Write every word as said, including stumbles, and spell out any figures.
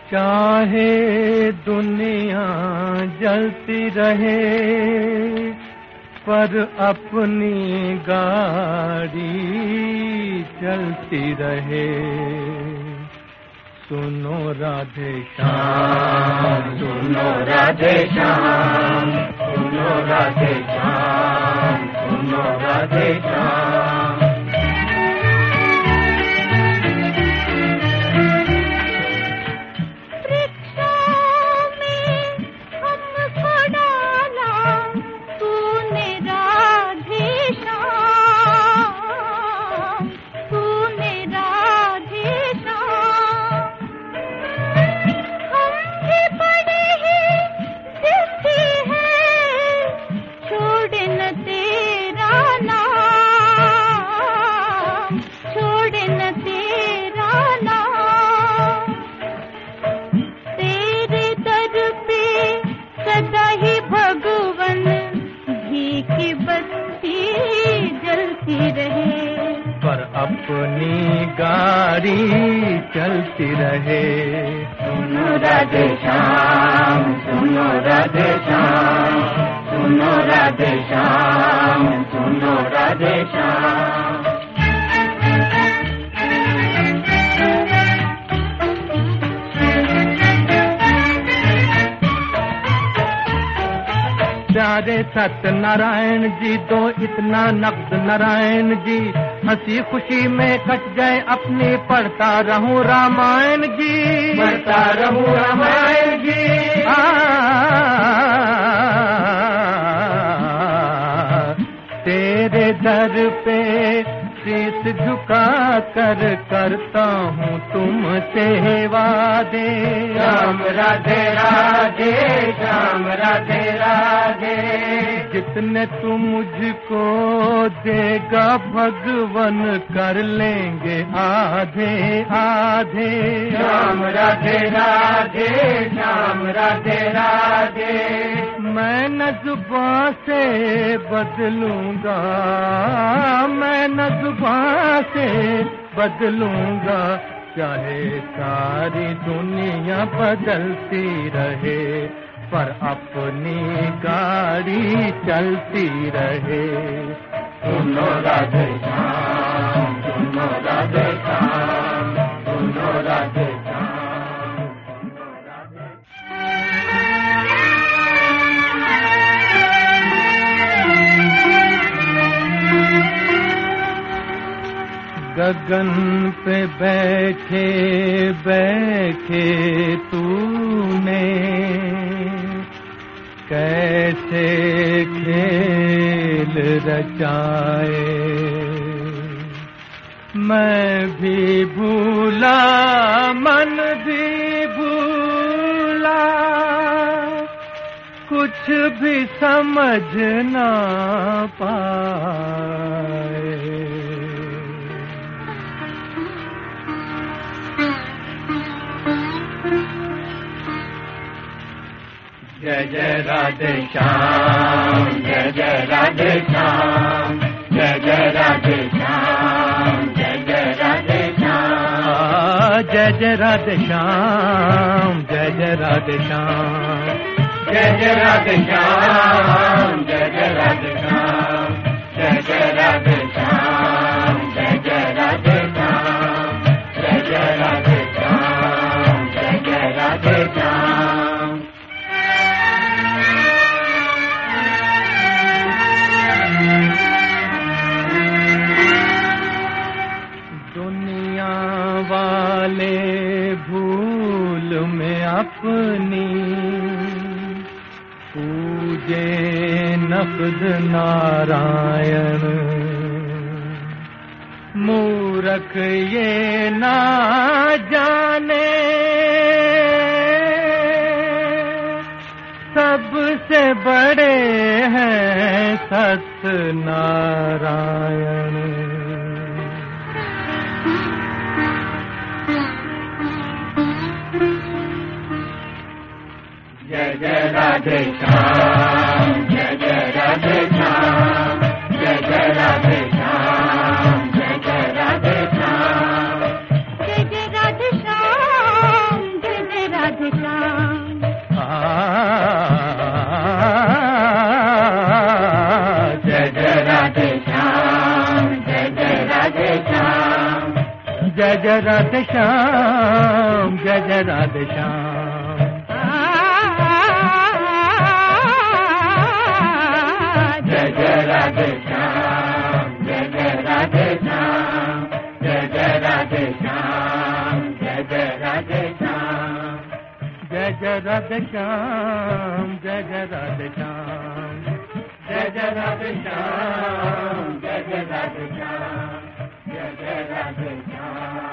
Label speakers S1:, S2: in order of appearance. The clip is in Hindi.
S1: चाहे दुनिया जलती रहे पर अपनी गाड़ी चलती रहे। सुनो राधे श्याम,
S2: सुनो राधे श्याम, सुनो राधे श्याम, सुनो राधे श्याम।
S1: अपनी गाड़ी चलती रहे।
S2: सुनो राधे श्याम, सुनो राधे श्याम, सुनो राधे श्याम, सुनो राधे श्याम।
S1: प्यारे सत्यनारायण जी दो इतना नक्द नारायण जी, हंसी खुशी में कट जाए अपनी पढ़ता रहूं रामायण जी,
S2: पढ़ता रहूं रामायण जी।
S1: आ, तेरे दर पे शीश झुका कर करता हूँ तुमसे वादे।
S2: श्याम राधे राधे, श्याम राधे राधे।
S1: जितने तू मुझको देगा भगवन कर लेंगे आधे आधे।
S2: श्याम राधे राधे, श्याम राधे राधे।
S1: मैं न जुबां से बदलूंगा, मैं न जुबां से बदलूंगा, चाहे सारी दुनिया बदलती रहे पर अपनी गाड़ी चलती रहे।
S2: सुनो राधे श्याम, सुनो राधे श्याम, सुनो राधे श्याम।
S1: गगन पे बैठे बैठे तूने कैसे खेल रचाए, मैं भी भूला मन भी भूला, कुछ भी समझ ना पाए।
S2: जय जय राधे श्याम, जय जय राधे श्याम, जय जय राधे श्याम, जय जय राधे श्याम।
S1: जय जय राधे श्याम, जय जय राधे श्याम,
S2: जय जय राधे श्याम, जय जय राधे श्याम, जय जय राधे श्याम, जय जय राधे श्याम, जय जय राधे श्याम, जय जय राधे श्याम।
S1: वाले भूल में अपनी पूजे नकद नारायण, मूरख ये ना जाने सबसे बड़े हैं सत्यनारायण।
S2: जय जय राधे श्याम, जय जय राधे श्याम, जय जय राधे श्याम, जय जय राधे श्याम,
S3: जय जय राधे श्याम, जय जय
S1: जय राधे श्याम, जय जय राधे श्याम।
S2: जय जय राधे श्याम, जय जय राधे श्याम, जय जय राधे श्याम, जय जय राधे श्याम,
S1: जय जय राधे श्याम, जय जय राधे श्याम,
S2: जय जय राधे श्याम, जय जय राधे श्याम, जय जय राधे श्याम।